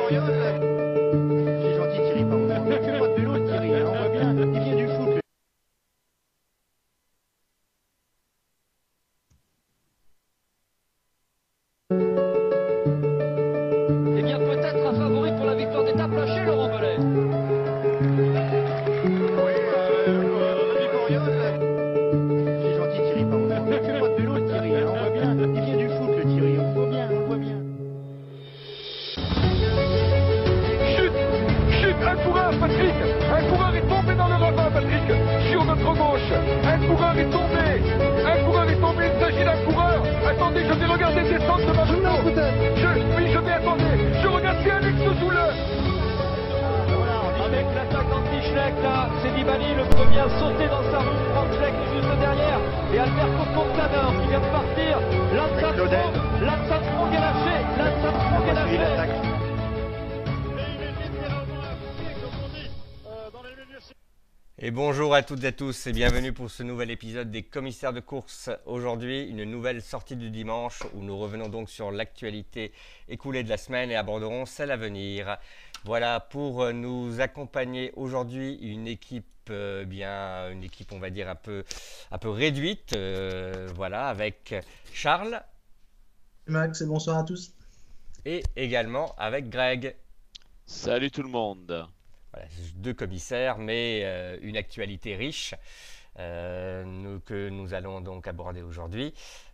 C'est gentil Thierry, pardon. Il fait pas de vélo Thierry, hein, on voit bien. Il vient du foot. Eh bien, peut-être un favori pour la victoire d'étape lâché, Laurent Belay. Oui, c'est gentil Thierry, pardon. Il fait pas de vélo Thierry, hein, on voit bien. Il vient du foot le Thierry, on voit bien, on voit bien. Chute, un coureur, Patrick. Un coureur est tombé dans le ravin, Patrick. Sur notre gauche. Un coureur est tombé. Il s'agit d'un coureur. Attendez, je vais regarder descendre de ma moto. Oui, je vais attendre. Je regarde, c'est Alex Zoule. Avec l'attaque anti-Schleck, là, c'est Nibali, le premier à sauter dans sa roue. Franck Schleck est juste derrière. Et Alberto Contador qui vient de partir. Lance Armstrong est lâché. Et bonjour à toutes et à tous et bienvenue pour ce nouvel épisode des commissaires de course. Aujourd'hui, une nouvelle sortie du dimanche où nous revenons donc sur l'actualité écoulée de la semaine et aborderons celle à venir. Voilà, pour nous accompagner aujourd'hui, une équipe on va dire un peu réduite, voilà, avec Charles. Max et bonsoir à tous. Et également avec Greg. Salut tout le monde. Voilà, deux commissaires, mais une actualité riche que nous allons donc aborder aujourd'hui.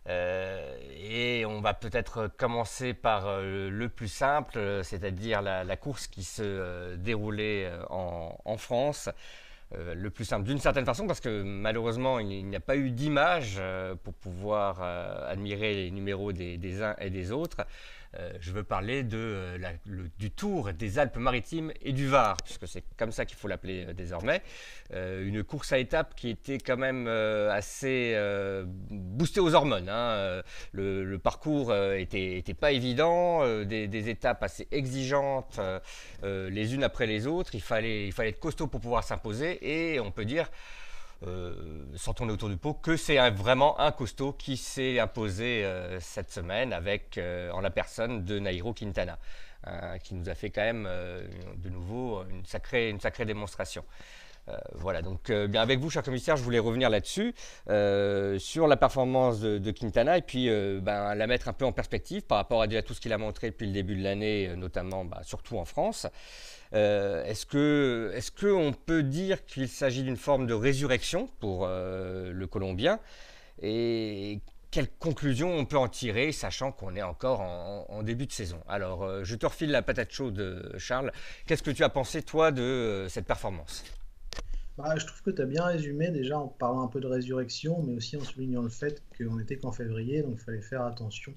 Et on va peut-être commencer par le plus simple, c'est-à-dire la course qui se déroulait en France. Le plus simple d'une certaine façon parce que malheureusement il n'y a pas eu d'image pour pouvoir admirer les numéros des uns et des autres. Je veux parler du Tour des Alpes-Maritimes et du Var, puisque c'est comme ça qu'il faut l'appeler désormais. Une course à étapes qui était quand même assez boostée aux hormones. Hein. Le parcours était pas évident, des étapes assez exigeantes les unes après les autres. Il fallait être costaud pour pouvoir s'imposer et on peut dire sans tourner autour du pot, que c'est vraiment un costaud qui s'est imposé cette semaine avec en la personne de Nairo Quintana, qui nous a fait quand même de nouveau une sacrée démonstration. Voilà, donc bien avec vous, cher commissaire, je voulais revenir là-dessus, sur la performance de Quintana et puis la mettre un peu en perspective par rapport à déjà tout ce qu'il a montré depuis le début de l'année, notamment surtout en France. Est-ce qu'on peut dire qu'il s'agit d'une forme de résurrection pour le Colombien et quelles conclusions on peut en tirer, sachant qu'on est encore en début de saison? Alors, je te refile la patate chaude, Charles. Qu'est-ce que tu as pensé, toi, de cette performance? Je trouve que tu as bien résumé déjà en parlant un peu de résurrection, mais aussi en soulignant le fait qu'on n'était qu'en février, donc il fallait faire attention.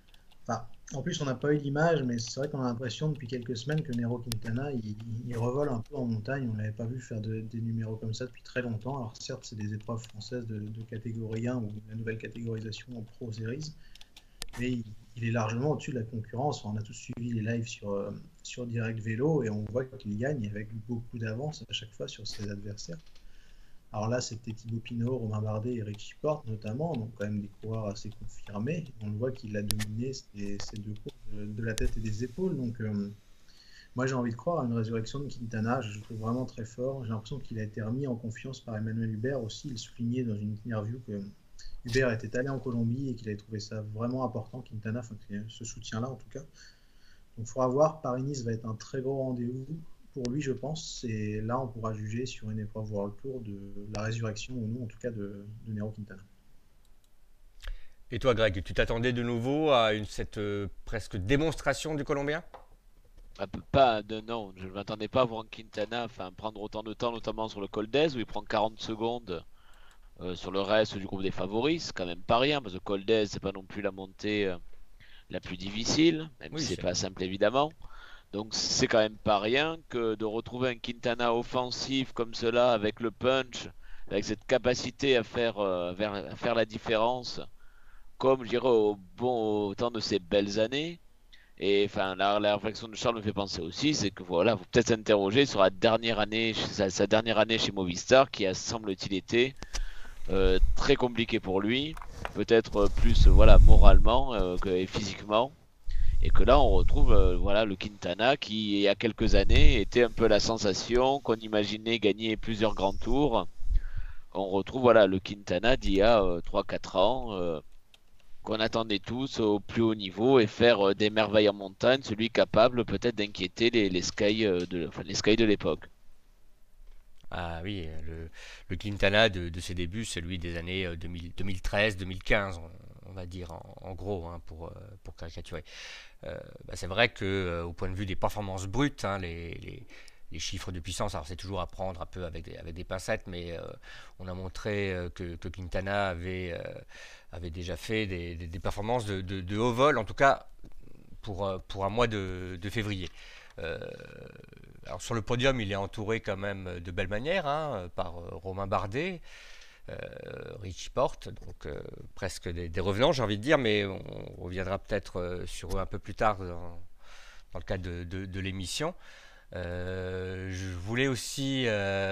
En plus, on n'a pas eu l'image, mais c'est vrai qu'on a l'impression depuis quelques semaines que Nairo Quintana, il revole un peu en montagne. On ne l'avait pas vu faire des numéros comme ça depuis très longtemps. Alors certes, c'est des épreuves françaises de catégorie 1 ou la nouvelle catégorisation en Pro Series, mais il est largement au-dessus de la concurrence. On a tous suivi les lives sur Direct Vélo et on voit qu'il gagne avec beaucoup d'avance à chaque fois sur ses adversaires. Alors là, c'était Thibaut Pinot, Romain Bardet et Richie Porte notamment, donc quand même des coureurs assez confirmés. On le voit qu'il a dominé ces deux courses de la tête et des épaules. Donc moi, j'ai envie de croire à une résurrection de Quintana. Je le trouve vraiment très fort. J'ai l'impression qu'il a été remis en confiance par Emmanuel Hubert aussi. Il soulignait dans une interview que Hubert était allé en Colombie et qu'il avait trouvé ça vraiment important, Quintana, ce soutien-là en tout cas. Donc il faudra voir. Paris-Nice va être un très gros rendez-vous pour lui, je pense, et là on pourra juger sur une épreuve World Tour de la résurrection ou non, en tout cas de Nairo Quintana. Et toi, Greg, tu t'attendais de nouveau à cette presque démonstration du Colombien? Non, je ne m'attendais pas à voir Quintana prendre autant de temps, notamment sur le Col d'Aise où il prend 40 secondes sur le reste du groupe des favoris. C'est quand même pas rien, parce que le Col d'Aise, c'est pas non plus la montée la plus difficile, même si c'est pas simple évidemment. Donc c'est quand même pas rien que de retrouver un Quintana offensif comme cela, avec le punch, avec cette capacité à faire la différence, comme je dirais au temps de ces belles années. Et la réflexion de Charles me fait penser aussi, c'est que voilà, faut peut-être s'interroger sur sa dernière année chez Movistar, qui a semble-t-il été très compliqué pour lui, peut-être plus moralement et physiquement. Et que là, on retrouve voilà, le Quintana qui, il y a quelques années, était un peu la sensation qu'on imaginait gagner plusieurs grands tours. On retrouve voilà, le Quintana d'il y a 3-4 ans, qu'on attendait tous au plus haut niveau et faire des merveilles en montagne, celui capable peut-être d'inquiéter les Sky les Sky de l'époque. Ah oui, le Quintana de ses débuts, celui des années 2013-2015, on va dire en gros, hein, pour caricaturer. C'est vrai que au point de vue des performances brutes, hein, les chiffres de puissance, alors c'est toujours à prendre un peu avec des pincettes, mais on a montré que Quintana avait déjà fait des performances de haut vol, en tout cas pour un mois de février. Alors sur le podium, il est entouré quand même de belle manière, hein, par Romain Bardet, Richie Porte, donc presque des revenants, j'ai envie de dire, mais on reviendra peut-être sur eux un peu plus tard dans le cadre de l'émission. Je voulais aussi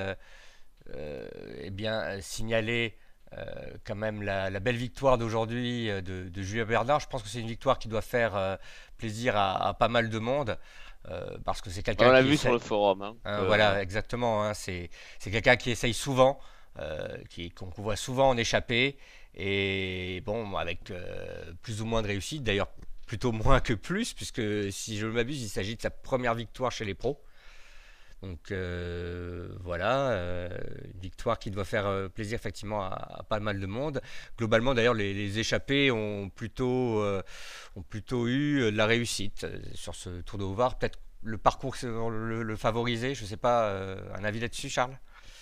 signaler quand même la belle victoire d'aujourd'hui de Julien Bernard. Je pense que c'est une victoire qui doit faire plaisir à pas mal de monde. Parce que c'est quelqu'un On l'a qui vu essaie... sur le forum. Hein, voilà, exactement. Hein, c'est quelqu'un qui essaye souvent, qu'on voit souvent en échappée, et bon, avec plus ou moins de réussite. D'ailleurs, plutôt moins que plus, puisque si je ne m'abuse, il s'agit de sa première victoire chez les pros. Donc voilà, une victoire qui doit faire plaisir effectivement à pas mal de monde. Globalement d'ailleurs les échappés ont plutôt eu de la réussite sur ce Tour de Haut-Var. Peut-être le parcours le favoriser, je sais pas, un avis là-dessus Charles?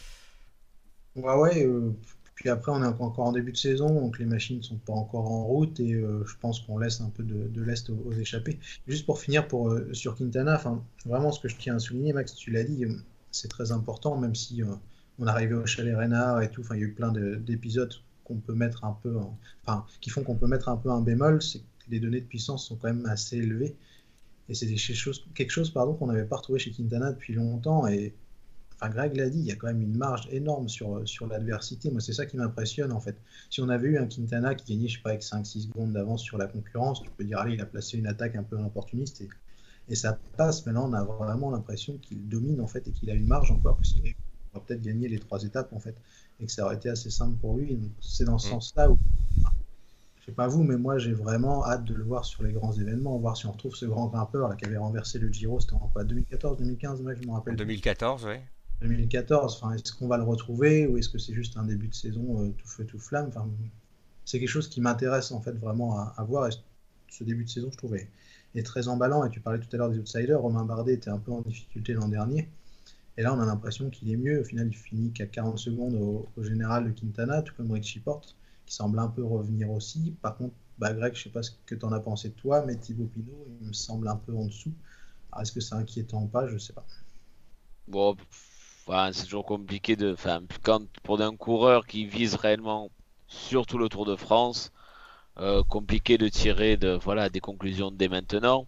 Ouais, puis après, on est encore en début de saison, donc les machines sont pas encore en route et je pense qu'on laisse un peu de lest aux échappés. Juste pour finir sur Quintana, enfin, vraiment ce que je tiens à souligner, Max, tu l'as dit, c'est très important, même si on arrivait au Chalet Reynard et tout, enfin, il y a eu plein d'épisodes qu'on peut mettre un peu, qui font qu'on peut mettre un peu un bémol, c'est que les données de puissance sont quand même assez élevées et c'est quelque chose qu'on n'avait pas retrouvé chez Quintana depuis longtemps et enfin, Greg l'a dit, il y a quand même une marge énorme sur l'adversité. Moi, c'est ça qui m'impressionne, en fait. Si on avait eu un Quintana qui gagnait, je sais pas, avec 5-6 secondes d'avance sur la concurrence, tu peux dire, allez, il a placé une attaque un peu opportuniste et ça passe. Mais là, on a vraiment l'impression qu'il domine, en fait, et qu'il a une marge encore. Parce qu'il va peut-être gagner les 3 étapes, en fait, et que ça aurait été assez simple pour lui. Donc, c'est dans ce sens-là où, je sais pas vous, mais moi, j'ai vraiment hâte de le voir sur les grands événements, voir si on retrouve ce grand grimpeur là, qui avait renversé le Giro, c'était en quoi, 2014, 2015, moi, je me rappelle. 2014, oui. 2014, enfin, est-ce qu'on va le retrouver ou est-ce que c'est juste un début de saison tout feu tout flamme, enfin, c'est quelque chose qui m'intéresse en fait vraiment à voir et ce début de saison je trouvais est très emballant et tu parlais tout à l'heure des outsiders, Romain Bardet était un peu en difficulté l'an dernier et là on a l'impression qu'il est mieux, au final il finit qu'à 40 secondes au général de Quintana, tout comme Richie Porte qui semble un peu revenir aussi. Par contre, Greg, je sais pas ce que tu en as pensé de toi, mais Thibaut Pinot il me semble un peu en dessous. Alors, est-ce que c'est inquiétant ou pas, je sais pas. Bon, c'est toujours compliqué pour un coureur qui vise réellement surtout le Tour de France, compliqué de tirer des conclusions dès maintenant.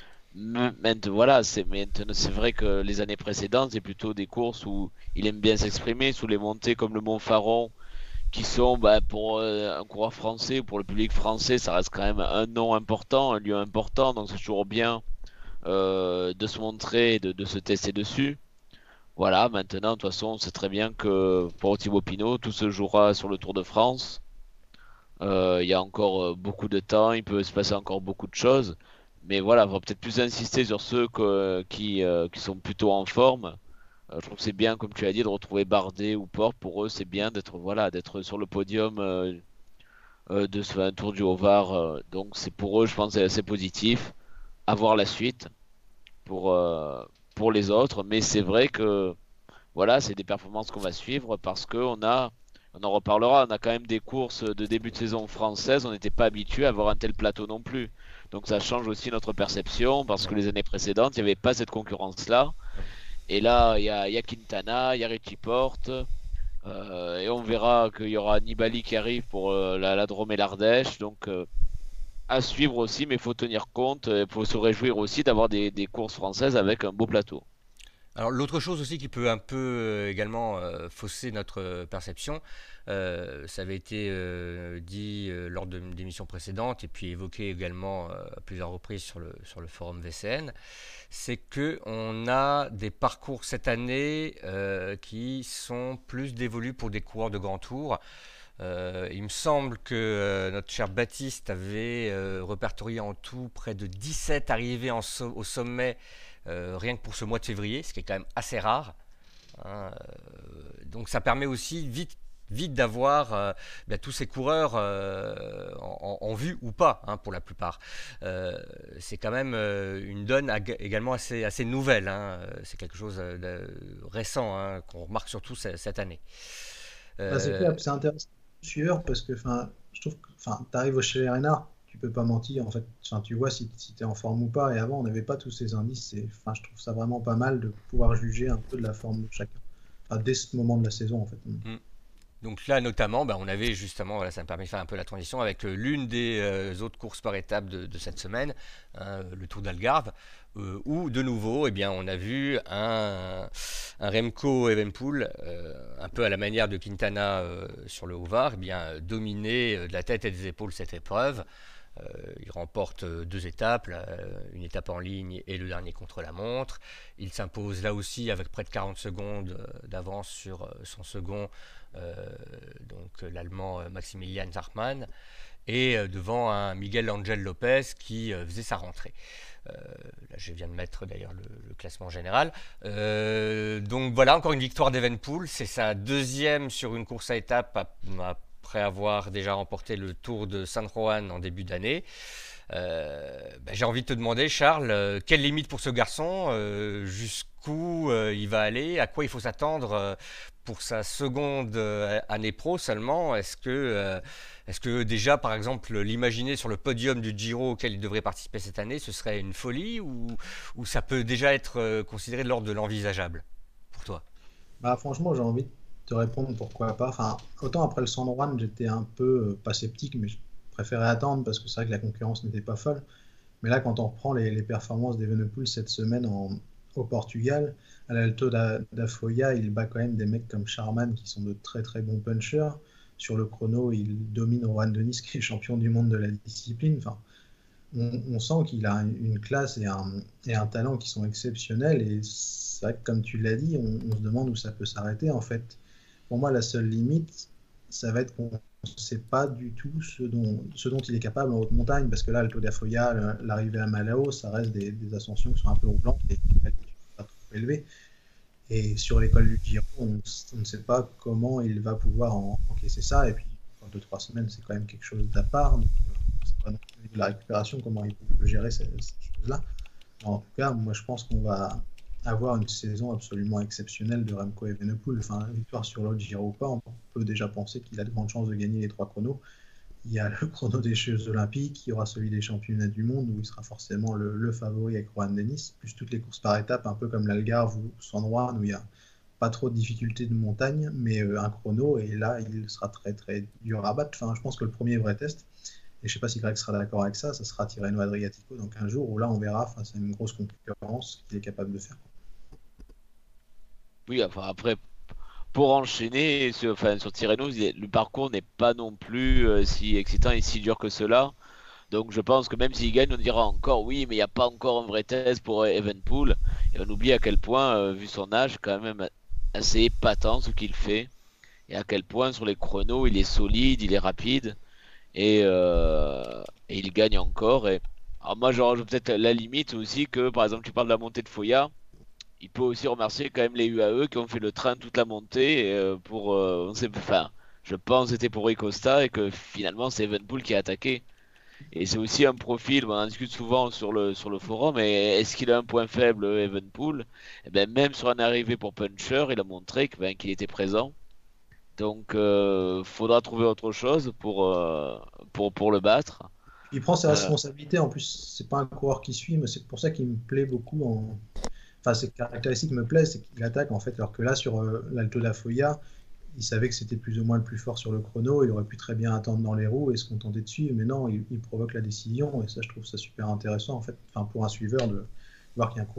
C'est vrai que les années précédentes, c'est plutôt des courses où il aime bien s'exprimer, sous les montées comme le Mont Faron, qui sont pour un coureur français, pour le public français, ça reste quand même un nom important, un lieu important, donc c'est toujours bien de se montrer, de se tester dessus. Voilà, maintenant, de toute façon, on sait très bien que pour Thibaut Pinot, tout se jouera sur le Tour de France. Il y a encore beaucoup de temps, il peut se passer encore beaucoup de choses. Mais voilà, on va peut-être plus insister sur ceux qui sont plutôt en forme. Je trouve que c'est bien, comme tu as dit, de retrouver Bardet ou Porte. Pour eux, c'est bien d'être sur le podium de ce Tour du Haut-Var. Donc c'est pour eux, je pense, c'est assez positif. À voir la suite pour les autres, mais c'est vrai que voilà, c'est des performances qu'on va suivre parce que on en reparlera, on a quand même des courses de début de saison françaises, on n'était pas habitué à avoir un tel plateau non plus. Donc ça change aussi notre perception parce que les années précédentes, il n'y avait pas cette concurrence-là. Et là, il y a Quintana, il y a Richie Porte, et on verra qu'il y aura Nibali qui arrive pour la Drôme et l'Ardèche. Donc à suivre aussi, mais il faut tenir compte, il faut se réjouir aussi d'avoir des courses françaises avec un beau plateau. Alors l'autre chose aussi qui peut un peu également fausser notre perception, ça avait été dit lors d'émissions précédentes et puis évoqué également à plusieurs reprises sur le forum VCN, c'est qu'on a des parcours cette année qui sont plus dévolus pour des coureurs de grand tour. Il me semble que notre cher Baptiste avait répertorié en tout près de 17 arrivées au sommet rien que pour ce mois de février, ce qui est quand même assez rare. Hein. Donc ça permet aussi vite d'avoir tous ces coureurs en vue ou pas, hein, pour la plupart. C'est quand même une donne également assez nouvelle. Hein. C'est quelque chose de récent, hein, qu'on remarque surtout cette année. C'est clair, c'est intéressant suiveur parce que je trouve que tu arrives au chez Renard, tu peux pas mentir en fait. Tu vois si tu es en forme ou pas. Et avant, on n'avait pas tous ces indices. Je trouve ça vraiment pas mal de pouvoir juger un peu de la forme de chacun. Dès ce moment de la saison en fait. Donc là, notamment, on avait justement, voilà, ça me permet de faire un peu la transition avec l'une des autres courses par étapes de cette semaine, hein, le Tour d'Algarve, où de nouveau, on a vu un Remco Evenepoel, un peu à la manière de Quintana sur le Haut-Var, dominer de la tête et des épaules cette épreuve. Il remporte 2 étapes, une étape en ligne et le dernier contre la montre. Il s'impose là aussi avec près de 40 secondes d'avance sur son second, donc l'Allemand Maximilian Zartmann, et devant un Miguel Angel Lopez qui faisait sa rentrée. Là, je viens de mettre d'ailleurs le classement général. Donc voilà, encore une victoire d'Evenepoel. C'est sa 2e sur une course à étapes après avoir déjà remporté le Tour de San Juan en début d'année. J'ai envie de te demander, Charles, quelle limite pour ce garçon, jusqu'où il va aller, à quoi il faut s'attendre pour sa seconde année pro seulement. Est-ce que déjà, par exemple, l'imaginer sur le podium du Giro auquel il devrait participer cette année, ce serait une folie, ou ça peut déjà être considéré de l'ordre de l'envisageable pour toi? Franchement, j'ai envie de te répondre pourquoi pas. Autant après le San Juan, j'étais un peu pas sceptique, mais je préférais attendre parce que c'est vrai que la concurrence n'était pas folle. Mais là, quand on reprend les performances d'Evenepoel cette semaine au Portugal, à l'Alto da Foya, il bat quand même des mecs comme Charman qui sont de très très bons punchers. Sur le chrono, il domine Rohan Dennis qui est champion du monde de la discipline. On sent qu'il a une classe et un talent qui sont exceptionnels. Et c'est vrai que comme tu l'as dit, on se demande où ça peut s'arrêter. En fait, pour moi, la seule limite, ça va être qu'on ne sait pas du tout ce dont il est capable en haute montagne, parce que là, l'Alto da Foya, l'arrivée à Malao, ça reste des ascensions qui sont un peu roulantes et pas trop élevées. Et sur l'école du Giro, on ne sait pas comment il va pouvoir encaisser ça. Et puis, en 2-3 semaines, c'est quand même quelque chose d'à part. Donc, c'est pas non plus de la récupération, comment il peut gérer ces choses-là. En tout cas, moi, je pense qu'on va avoir une saison absolument exceptionnelle de Remco Evenepoel. Victoire sur le Giro ou pas, on peut déjà penser qu'il a de grandes chances de gagner les 3 chronos. Il y a le chrono des Jeux Olympiques, il y aura celui des championnats du monde où il sera forcément le favori avec Rohan Dennis, plus toutes les courses par étapes, un peu comme l'Algarve ou San Juan où il n'y a pas trop de difficultés de montagne, mais un chrono, et là il sera très très dur à battre. Je pense que le premier vrai test, et je ne sais pas si Greg sera d'accord avec ça sera Tirreno Adriatico, donc un jour où là on verra face à une grosse concurrence qu'il est capable de faire. Oui, après, pour enchaîner sur Tirreno, le parcours n'est pas non plus si excitant et si dur que cela. Donc je pense que même s'il gagne, on dira encore oui, mais il n'y a pas encore un vrai test pour Evenepoel. Et on oublie à quel point, vu son âge, quand même assez épatant ce qu'il fait. Et à quel point sur les chronos, il est solide, il est rapide. Et il gagne encore. Alors moi, je peut-être la limite aussi que, par exemple, tu parles de la montée de Foya. Il peut aussi remercier quand même les UAE qui ont fait le train toute la montée je pense que c'était pour Rui Costa et que finalement c'est Evenepoel qui a attaqué. Et c'est aussi un profil, on en discute souvent sur le forum, mais est-ce qu'il a un point faible Evenepoel? Même sur un arrivée pour puncher, il a montré qu'il était présent. Donc faudra trouver autre chose pour le battre. Il prend ses responsabilités, en plus c'est pas un coureur qui suit, mais c'est pour ça qu'il me plaît beaucoup ces caractéristiques me plaisent, c'est qu'il attaque en fait, alors que là sur l'Alto da Foya, il savait que c'était plus ou moins le plus fort sur le chrono, il aurait pu très bien attendre dans les roues et se contenter de suivre, mais non, il provoque la décision, et ça je trouve ça super intéressant en fait, pour un suiveur de voir qu'il y a un coureur qui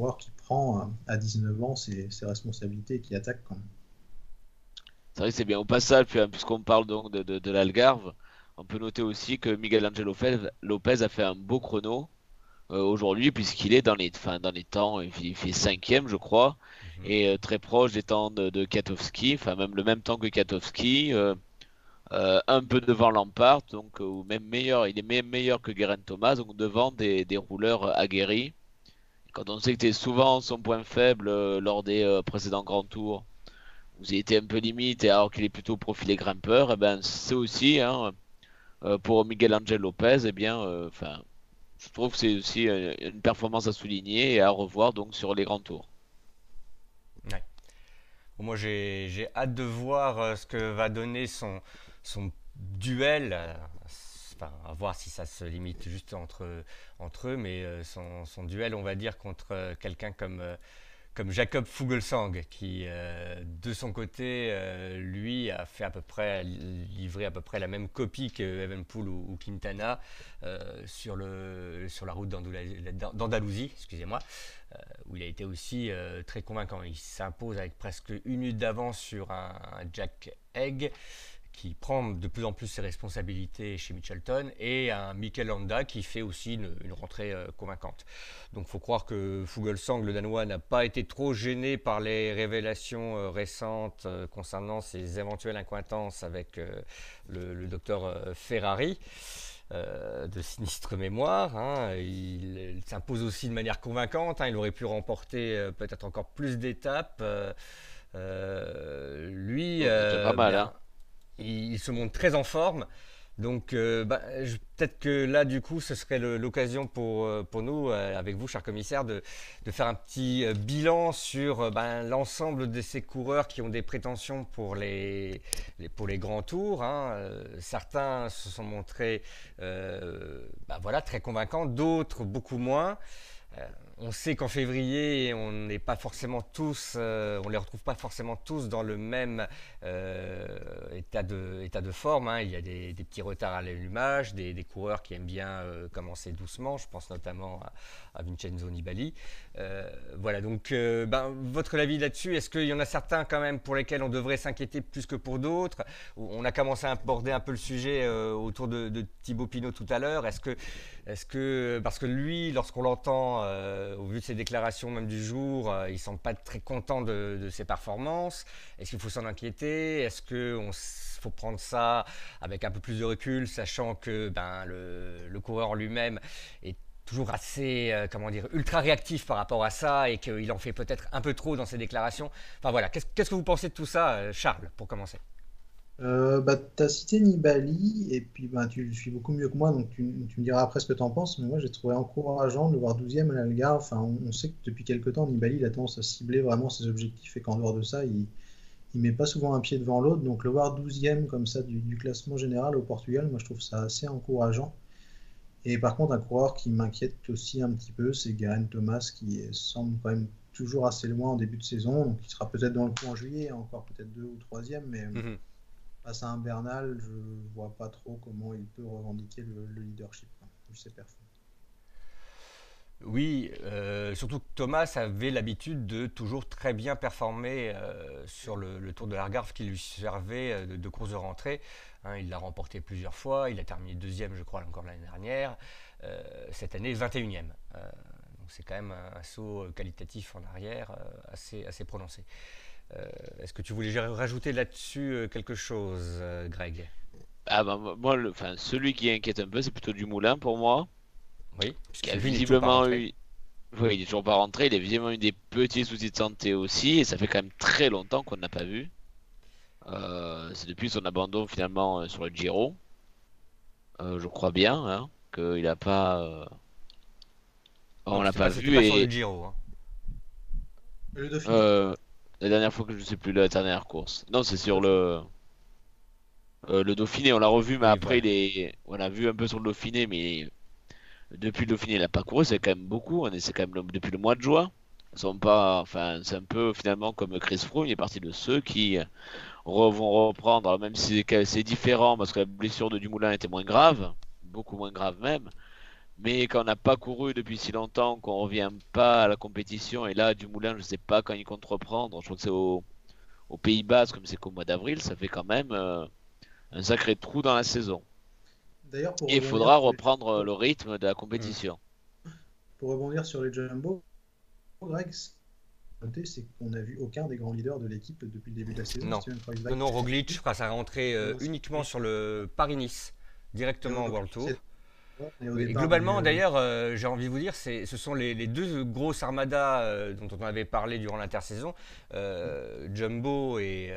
prend à 19 ans ses responsabilités et qui attaque quand même. C'est vrai que c'est bien. Au passage, puisqu'on parle donc de l'Algarve, on peut noter aussi que Miguel Angel Lopez a fait un beau chrono aujourd'hui, puisqu'il est dans les temps, il fait 5e, je crois, et très proche des temps de Kwiatkowski, enfin même le même temps que Kwiatkowski, un peu devant Lampard, donc ou même meilleur, il est même meilleur que Geraint Thomas, donc devant des rouleurs aguerris. Quand on sait que c'était souvent son point faible lors des précédents grands tours, vous avez été un peu limite, et alors qu'il est plutôt profilé grimpeur, et ben c'est aussi hein, pour Miguel Angel Lopez, et bien, enfin, je trouve que c'est aussi une performance à souligner et à revoir donc sur les grands tours. Ouais. Bon, moi, j'ai hâte de voir ce que va donner son duel. Enfin, à voir si ça se limite juste entre eux, mais son duel, on va dire, contre quelqu'un comme Jakob Fuglsang, qui de son côté, lui, a fait livré à peu près la même copie que Evenepoel ou Quintana sur la route d'Andalousie, excusez-moi, où il a été aussi très convaincant. Il s'impose avec presque 1 minute d'avance sur un Jack Egg, qui prend de plus en plus ses responsabilités chez Mitchelton, et un Mikel Landa qui fait aussi une rentrée convaincante. Donc il faut croire que Fuglsang, le Danois, n'a pas été trop gêné par les révélations récentes concernant ses éventuelles accointances avec le docteur Ferrari. De sinistre mémoire, hein. Il s'impose aussi de manière convaincante, hein. Il aurait pu remporter peut-être encore plus d'étapes. Lui, C'est pas mal, hein. Il se montre très en forme. Donc peut-être que là, du coup, ce serait l'occasion pour nous, avec vous, cher commissaire, de faire un petit bilan sur l'ensemble de ces coureurs qui ont des prétentions pour les grands tours, hein. Certains se sont montrés très convaincants, d'autres beaucoup moins. On sait qu'en février, on n'est pas forcément tous, on les retrouve pas forcément tous dans le même état de forme, hein. Il y a des petits retards à l'allumage, des coureurs qui aiment bien commencer doucement. Je pense notamment à Vincenzo Nibali. Voilà, donc votre avis là-dessus, est-ce qu'il y en a certains quand même pour lesquels on devrait s'inquiéter plus que pour d'autres? On a commencé à aborder un peu le sujet autour de Thibaut Pinot tout à l'heure. Est-ce que parce que lui, lorsqu'on l'entend, au vu de ses déclarations même du jour, il ne semble pas très content de ses performances. Est-ce qu'il faut s'en inquiéter? Est-ce qu'il faut prendre ça avec un peu plus de recul, sachant que le coureur en lui-même est toujours assez, ultra réactif par rapport à ça, et qu'il en fait peut-être un peu trop dans ses déclarations? Enfin voilà, qu'est-ce que vous pensez de tout ça, Charles, pour commencer? Tu as cité Nibali, et puis tu le suis beaucoup mieux que moi, donc tu me diras après ce que tu en penses, mais moi j'ai trouvé encourageant de le voir 12e à l'Algarve. Enfin, on sait que depuis quelques temps, Nibali il a tendance à cibler vraiment ses objectifs, et qu'en dehors de ça, il met pas souvent un pied devant l'autre. Donc le voir 12e comme ça du classement général au Portugal, moi je trouve ça assez encourageant. Et par contre, un coureur qui m'inquiète aussi un petit peu, c'est Geraint Thomas, qui semble quand même toujours assez loin en début de saison, donc il sera peut-être dans le coup en juillet, encore peut-être 2 ou 3e, mais face à un Bernal, je vois pas trop comment il peut revendiquer le leadership, vu ses performances. Oui, surtout que Thomas avait l'habitude de toujours très bien performer sur le Tour de l'Algarve qui lui servait de course de rentrée, hein. Il l'a remporté plusieurs fois, il a terminé 2e, je crois, encore l'année dernière. Cette année, 21e. Donc c'est quand même un saut qualitatif en arrière assez prononcé. Est-ce que tu voulais rajouter là-dessus quelque chose, Greg? Moi, celui qui inquiète un peu, c'est plutôt Dumoulin pour moi. Oui, Qui a visiblement eu. Oui, il est toujours pas rentré. Il a visiblement eu des petits soucis de santé aussi. Et ça fait quand même très longtemps qu'on n'a pas vu. C'est depuis son abandon finalement sur le Giro. Je crois bien hein, qu'il n'a pas. On l'a pas vu. Pas sur le Giro, hein. Le Dauphiné. La dernière fois que je ne sais plus la dernière course. Non, c'est sur le Dauphiné. On l'a revu, mais Oui, après voilà. on l'a vu un peu sur le Dauphiné, mais depuis le Dauphiné, il n'a pas couru. C'est quand même beaucoup. C'est quand même depuis le mois de juin. Ils sont pas, enfin, c'est un peu finalement comme Chris Froome. Il est parti de ceux qui vont reprendre. Alors, même si c'est différent parce que la blessure de Dumoulin était moins grave, beaucoup moins grave même. Mais quand on n'a pas couru depuis si longtemps, qu'on revient pas à la compétition, et là, Dumoulin, je sais pas quand il compte reprendre. Je crois que c'est au Pays Basque, comme c'est qu'au mois d'avril, ça fait quand même un sacré trou dans la saison. D'ailleurs, Et il faudra reprendre le rythme de la compétition. Pour rebondir sur les Jumbo, Greg, noter, c'est qu'on n'a vu aucun des grands leaders de l'équipe depuis le début de la saison. Non, Roglic fera sa rentrée uniquement sur le Paris-Nice, directement au World Tour. Et globalement, d'ailleurs, j'ai envie de vous dire, ce sont les deux grosses armadas dont on avait parlé durant l'intersaison, Jumbo et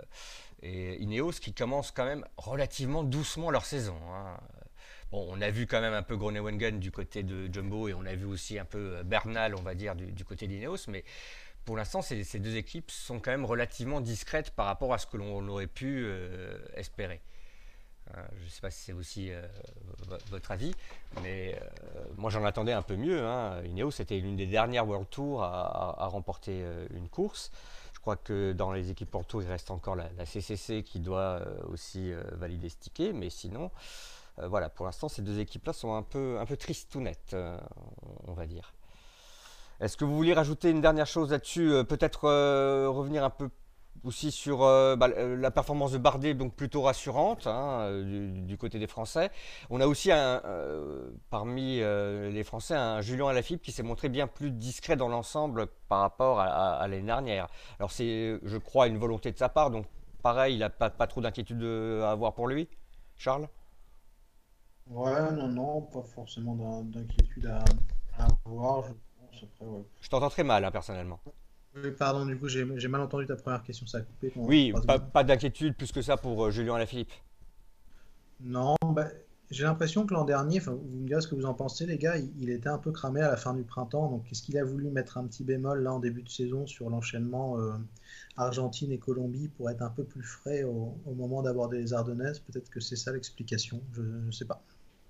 Ineos, qui commencent quand même relativement doucement leur saison. Hein. Bon, on a vu quand même un peu Groenewegen du côté de Jumbo et on a vu aussi un peu Bernal, on va dire, du côté d'Ineos, mais pour l'instant, ces deux équipes sont quand même relativement discrètes par rapport à ce que l'on aurait pu espérer. Je ne sais pas si c'est aussi votre avis, mais moi j'en attendais un peu mieux. Hein. Ineos, c'était l'une des dernières World Tour à remporter une course. Je crois que dans les équipes World Tour, il reste encore la CCC qui doit aussi valider ce ticket, mais sinon, voilà, pour l'instant, ces deux équipes-là sont un peu tristounettes, on va dire. Est-ce que vous vouliez rajouter une dernière chose là-dessus? Peut-être revenir un peu aussi sur la performance de Bardet, donc plutôt rassurante hein, du côté des Français. On a aussi parmi les Français un Julien Alaphilippe qui s'est montré bien plus discret dans l'ensemble par rapport à l'année dernière. Alors c'est, je crois, une volonté de sa part, donc pareil, il n'a pas trop d'inquiétude à avoir pour lui. Charles? Ouais, non, pas forcément d'inquiétude à avoir, je pense. Après, ouais. Je t'entends très mal, hein, personnellement. Oui, pardon, du coup, j'ai mal entendu ta première question, ça a coupé. Oui, pas d'inquiétude plus que ça pour Julien Alaphilippe. Non, j'ai l'impression que l'an dernier, vous me direz ce que vous en pensez, les gars, il était un peu cramé à la fin du printemps. Donc, est-ce qu'il a voulu mettre un petit bémol là en début de saison sur l'enchaînement Argentine et Colombie pour être un peu plus frais au moment d'aborder les Ardennaises? Peut-être que c'est ça l'explication, je ne sais pas.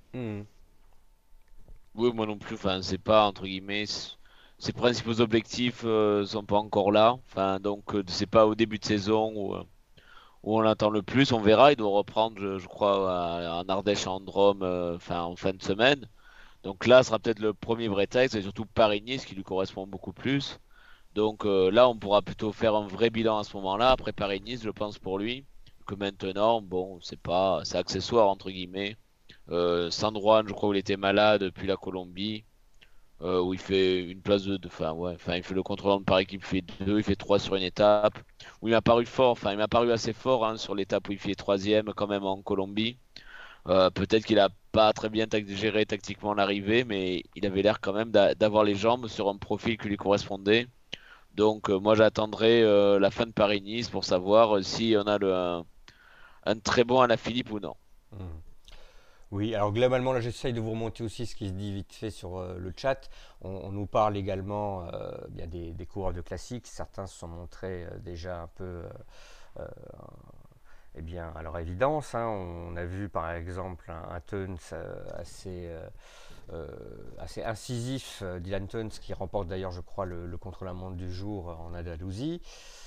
Oui, moi non plus. Enfin, c'est pas entre guillemets. Ses principaux objectifs sont pas encore là. Enfin, donc c'est pas au début de saison où on l'attend le plus. On verra. Il doit reprendre, je crois, en Ardèche en Drôme, en fin de semaine. Donc là, ce sera peut-être le premier vrai texte, et surtout Paris-Nice qui lui correspond beaucoup plus. Donc là, on pourra plutôt faire un vrai bilan à ce moment-là. Après Paris-Nice, je pense pour lui que maintenant, bon, c'est accessoire entre guillemets. San Juan, je crois, où il était malade depuis la Colombie. Où il fait une place il fait le contre-la-montre par équipe, il fait 2, il fait 3 sur une étape, où il m'a paru fort, il m'a paru assez fort hein, sur l'étape où il fait 3e quand même en Colombie. Peut-être qu'il a pas très bien géré tactiquement l'arrivée, mais il avait l'air quand même d'avoir les jambes sur un profil qui lui correspondait. Donc moi j'attendrai la fin de Paris-Nice pour savoir si on a un très bon Alaphilippe ou non. Oui, alors globalement, là j'essaye de vous remonter aussi ce qui se dit vite fait sur le chat. On nous parle également bien des coureurs de classiques. Certains se sont montrés déjà un peu à leur évidence. Hein. On a vu par exemple un Teuns assez incisif, Dylan Teuns, qui remporte d'ailleurs, je crois, le contre-la-montre du jour en Andalousie.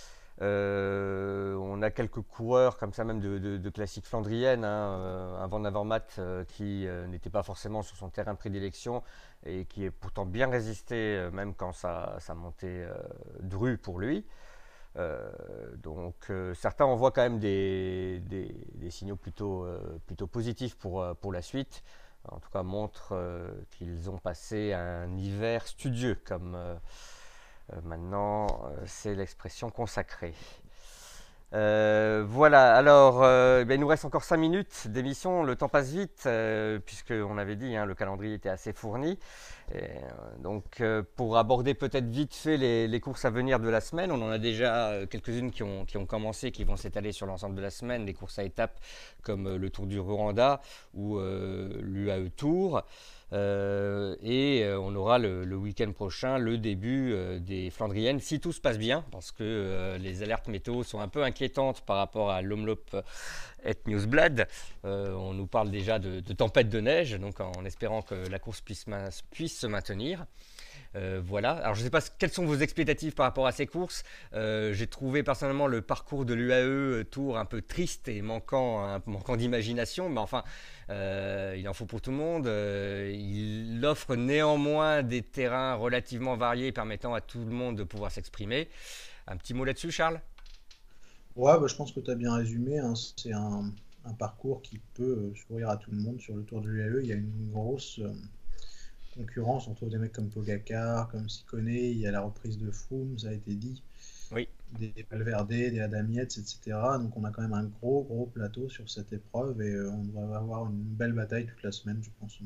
On a quelques coureurs comme ça même de classique flandrienne, hein, un Van Avermaet qui n'était pas forcément sur son terrain de prédilection et qui est pourtant bien résisté même quand ça montait dru pour lui. Donc certains on voit quand même des signaux plutôt positifs pour la suite. En tout cas montrent qu'ils ont passé un hiver studieux comme maintenant, c'est l'expression consacrée. Voilà, alors il nous reste encore 5 minutes d'émission, le temps passe vite, puisqu'on avait dit hein, le calendrier était assez fourni. Donc pour aborder peut-être vite fait les courses à venir de la semaine, on en a déjà quelques-unes qui ont commencé, qui vont s'étaler sur l'ensemble de la semaine, des courses à étapes comme le Tour du Rwanda ou l'UAE Tour. On aura le week-end prochain le début des Flandriennes, si tout se passe bien, parce que les alertes météo sont un peu inquiétantes par rapport à l'Omloop et Newsblad. On nous parle déjà de tempête de neige, donc en espérant que la course puisse se maintenir. Voilà. Alors je ne sais pas quelles sont vos expectatives par rapport à ces courses. J'ai trouvé personnellement le parcours de l'UAE Tour un peu triste et manquant d'imagination, mais enfin, il en faut pour tout le monde. Il offre néanmoins des terrains relativement variés permettant à tout le monde de pouvoir s'exprimer. Un petit mot là-dessus, Charles? Ouais, bah, je pense que tu as bien résumé, hein. C'est un parcours qui peut sourire à tout le monde sur le Tour de l'UAE. Il y a une grosse concurrence. On trouve des mecs comme Pogacar, comme Ciccone. Il y a la reprise de Froome, ça a été dit. Oui. Des Valverde, des Adam Yates, etc. Donc on a quand même un gros plateau sur cette épreuve et on devrait avoir une belle bataille toute la semaine, je pense.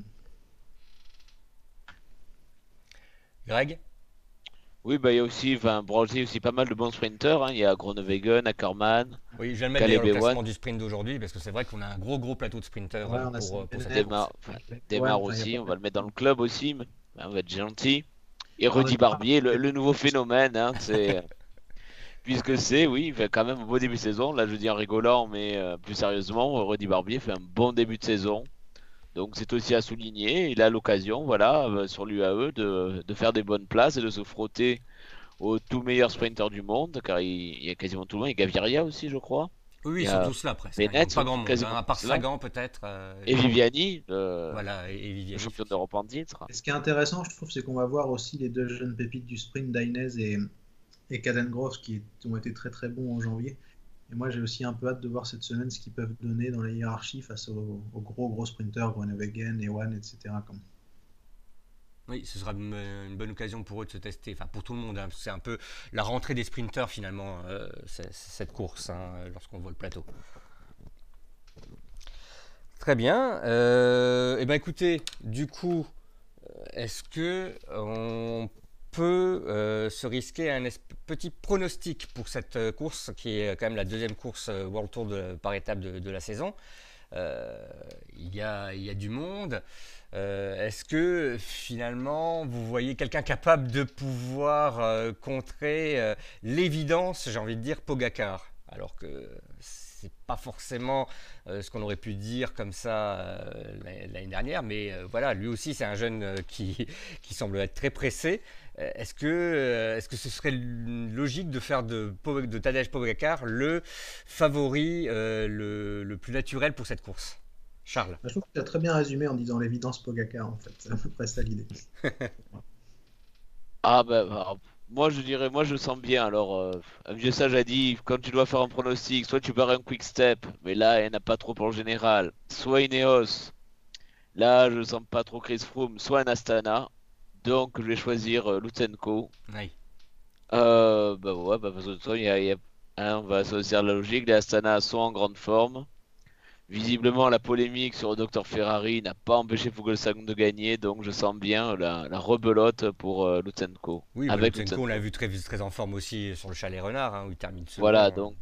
Greg? Oui, bah, il y a aussi, aussi pas mal de bons sprinters, hein. Il y a Groenewegen, Ackermann, Oui, je vais le mettre d'ailleurs Caleb le classement Ewan, du sprint d'aujourd'hui parce que c'est vrai qu'on a un gros plateau de sprinters Ouais, on a pour cette Sampdoria, course. Demar Ouais, enfin, il y a aussi, pas on va le mettre dans le club aussi, mais on va être gentil. Et Alors, Rudy Barbier, le nouveau phénomène, hein, puisque oui, il fait quand même un beau début de saison. Là, je dis en rigolant, mais plus sérieusement, Rudy Barbier fait un bon début de saison. Donc c'est aussi à souligner. Il a l'occasion, voilà, sur l'UAE, de faire des bonnes places et de se frotter aux tout meilleurs sprinters du monde, car il y a quasiment tout le monde. Il y a Gaviria aussi, je crois. Oui, Il ils y sont a tous là presque. Bennett, Il manque pas grand monde, quasiment à part tous là. Sagan peut-être. Et Viviani, Voilà, et le Viviani. champion d'Europe en titre. Et ce qui est intéressant, je trouve, c'est qu'on va voir aussi les deux jeunes pépites du sprint, Dainese et Caden Groves, qui ont été très bons en janvier. Et moi, j'ai aussi un peu hâte de voir cette semaine ce qu'ils peuvent donner dans la hiérarchie face aux gros sprinters, Groenewegen, Ewan, etc. Oui, ce sera une bonne occasion pour eux de se tester, enfin pour tout le monde, hein. C'est un peu la rentrée des sprinters finalement, cette course, hein, lorsqu'on voit le plateau. Très bien. Et ben écoutez, du coup, est-ce que on peut se risquer un petit pronostic pour cette course qui est quand même la deuxième course World Tour par étape de la saison? Il y a du monde. Est-ce que finalement vous voyez quelqu'un capable de pouvoir contrer l'évidence, j'ai envie de dire, Pogacar, alors que c'est pas forcément ce qu'on aurait pu dire comme ça l'année dernière, mais voilà, lui aussi c'est un jeune qui semble être très pressé. Est-ce que ce serait logique de faire de Tadej Pogacar le favori le plus naturel pour cette course? Charles? Je trouve que tu as très bien résumé en disant l'évidence Pogacar, en fait. C'est à peu près ça l'idée. Ah bah, moi je dirais, moi je sens bien. Alors, un vieux sage a dit, quand tu dois faire un pronostic, soit tu pars un quick step, mais là il n'y en a pas trop pour le général, soit Ineos, là je sens pas trop Chris Froome, soit un Astana, donc je vais choisir Lutsenko. Oui. Bah ouais, bah parce que hein, on va associer la logique, les Astana sont en grande forme. Visiblement, la polémique sur le Dr Ferrari n'a pas empêché Fuglsang de gagner, donc je sens bien la rebelote pour Lutsenko. Oui, avec Lutsenko, on l'a vu très en forme aussi sur le Chalet Renard, hein, où il termine second. Voilà, donc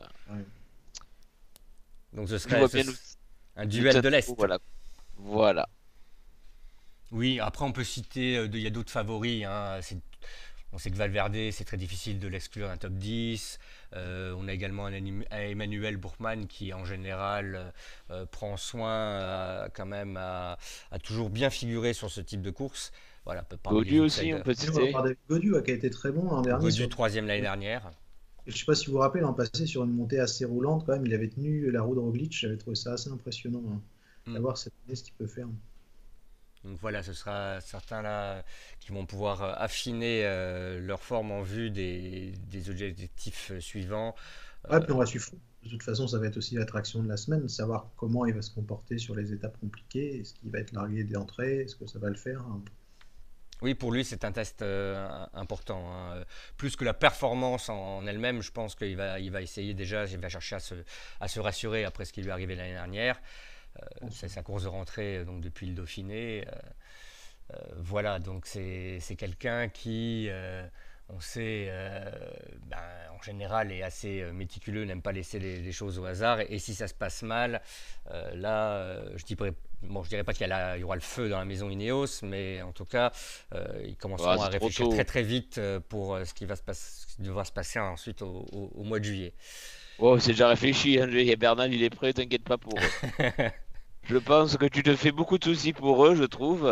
ce je serait vois bien un duel de l'Est. Voilà. Oui, après on peut citer, il y a d'autres favoris, hein. On sait que Valverde, c'est très difficile de l'exclure d'un top 10. On a également un Emmanuel Buchmann qui, en général, prend soin quand même à toujours bien figurer sur ce type de course. Voilà, Gaudu aussi, on peut citer. Gaudu qui a été très bon l'an dernier. Gaudu, troisième l'année dernière. Je ne sais pas si vous vous rappelez, l'an passé, sur une montée assez roulante, quand même, il avait tenu la roue de Roglic. J'avais trouvé ça assez impressionnant, hein, d'avoir cette année ce qu'il peut faire. Donc voilà, ce sera certains là qui vont pouvoir affiner leur forme en vue des objectifs suivants. Ouais, puis on va suivre. De toute façon, ça va être aussi l'attraction de la semaine, savoir comment il va se comporter sur les étapes compliquées. Est-ce qu'il va être largué d'entrée? Est-ce que ça va le faire? Oui, pour lui, c'est un test important, hein. Plus que la performance en elle-même, je pense qu'il va essayer déjà, il va chercher à se rassurer après ce qui lui est arrivé l'année dernière. C'est sa course de rentrée donc depuis le Dauphiné. Voilà, donc c'est quelqu'un qui, on sait, en général est assez méticuleux, n'aime pas laisser les choses au hasard. Et si ça se passe mal, là, je dirais pas qu'il y aura le feu dans la maison Ineos, mais en tout cas, ils commenceront à réfléchir très vite pour ce qui devra se passer ensuite au mois de juillet. Oh, c'est déjà réfléchi, hein. Bernal, il est prêt, t'inquiète pas pour eux. Je pense que tu te fais beaucoup de soucis pour eux, je trouve.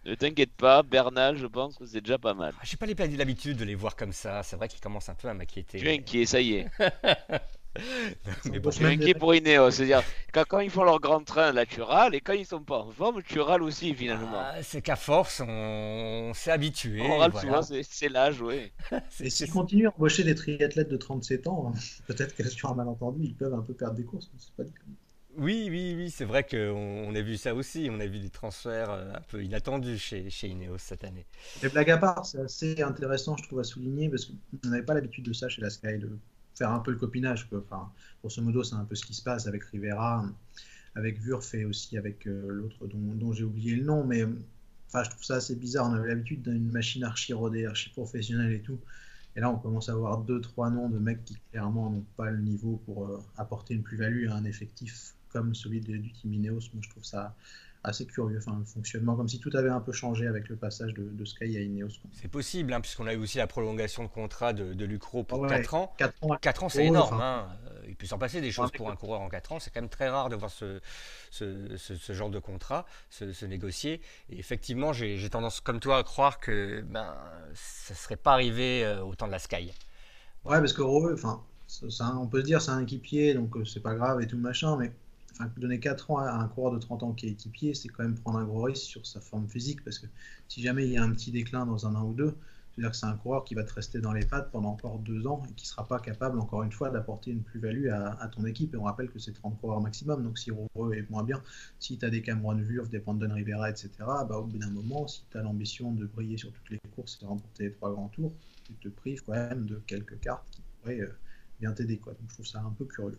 Ne t'inquiète pas, Bernal, je pense que c'est déjà pas mal. J'ai pas l'habitude de les voir comme ça. C'est vrai qu'ils commencent un peu à m'inquiéter. Tu es inquiet, ça y est. Mais bon, Je suis inquiet pour Ineos. C'est-à-dire, quand ils font leur grand train, là, tu râles, et quand ils sont pas en forme, tu râles aussi, finalement. c'est qu'à force, on s'est habitué. On râle voilà. souvent, c'est l'âge, oui. Et s'ils continuent à embaucher des triathlètes de 37 ans, peut-être que sur un malentendu, ils peuvent un peu perdre des courses. C'est pas... Oui, c'est vrai qu'on a vu ça aussi. On a vu des transferts un peu inattendus chez Ineos cette année. Mais blague à part, c'est assez intéressant, je trouve, à souligner, parce qu'on n'avait pas l'habitude de ça chez la Sky, de faire un peu le copinage. Enfin, grosso modo, c'est un peu ce qui se passe avec Rivera, avec Wurf et aussi avec l'autre dont j'ai oublié le nom. Mais enfin, je trouve ça assez bizarre. On avait l'habitude d'une machine archi rodée, archi professionnelle et tout. Et là, on commence à avoir 2-3 noms de mecs qui clairement n'ont pas le niveau pour apporter une plus-value à un effectif comme celui du Team Ineos. Moi, je trouve ça assez curieux, enfin, le fonctionnement, comme si tout avait un peu changé avec le passage de Sky à Ineos. C'est possible, hein, puisqu'on a eu aussi la prolongation de contrat de Lucro pour 4 ans. 4 ans, c'est énorme. Hein. Il peut s'en passer des choses pour un coureur en 4 ans. C'est quand même très rare de voir ce genre de contrat se négocier. Et effectivement, j'ai tendance, comme toi, à croire que ça ne serait pas arrivé au temps de la Sky. Ouais, parce que enfin, on peut se dire c'est un équipier, donc c'est pas grave et tout machin, mais enfin, donner 4 ans à un coureur de 30 ans qui est équipier, c'est quand même prendre un gros risque sur sa forme physique, parce que si jamais il y a un petit déclin dans un an ou deux, c'est-à-dire que c'est un coureur qui va te rester dans les pattes pendant encore 2 ans et qui ne sera pas capable, encore une fois, d'apporter une plus-value à ton équipe. Et on rappelle que c'est 30 coureurs maximum, donc si Rowe est moins bien, si tu as des Cameron Wurf, des Brandon Rivera, etc., au bout d'un moment, si tu as l'ambition de briller sur toutes les courses et de remporter les 3 grands tours, tu te prives quand même de quelques cartes qui pourraient bien t'aider. Donc je trouve ça un peu curieux.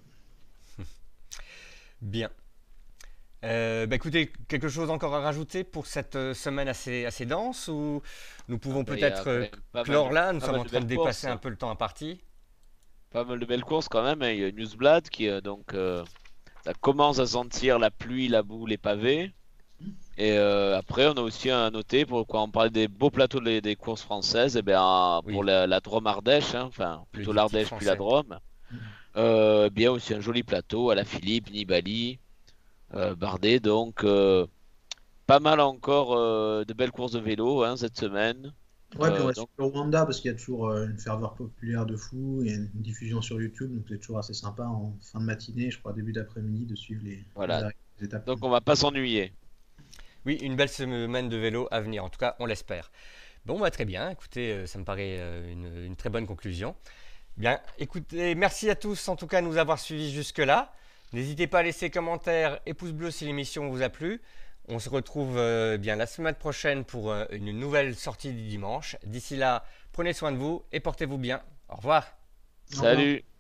Bien. Écoutez, quelque chose encore à rajouter pour cette semaine assez dense, ou nous pouvons peut-être clore là, nous sommes en train de dépasser un peu le temps imparti. Pas mal de belles courses quand même, hein. Il y a Newsblad qui ça commence à sentir la pluie, la boue, les pavés. Et après on a aussi à noter, pourquoi on parlait des beaux plateaux des courses françaises, et bien pour la Drôme Ardèche, hein, enfin plutôt l'Ardèche puis la Drôme, bien aussi un joli plateau à la Philippe, Nibali, Bardet, donc pas mal encore de belles courses de vélo, hein, cette semaine. Ouais, puis on reste sur le Rwanda parce qu'il y a toujours une ferveur populaire de fou, il y a une diffusion sur YouTube, donc c'est toujours assez sympa en fin de matinée, je crois début d'après-midi, de suivre les étapes. Donc on va pas s'ennuyer. Oui, une belle semaine de vélo à venir, en tout cas on l'espère. Bon, très bien, écoutez, ça me paraît une très bonne conclusion. Bien, écoutez, merci à tous en tout cas de nous avoir suivis jusque-là. N'hésitez pas à laisser commentaires et pouces bleus si l'émission vous a plu. On se retrouve bien la semaine prochaine pour une nouvelle sortie du dimanche. D'ici là, prenez soin de vous et portez-vous bien. Au revoir. Salut.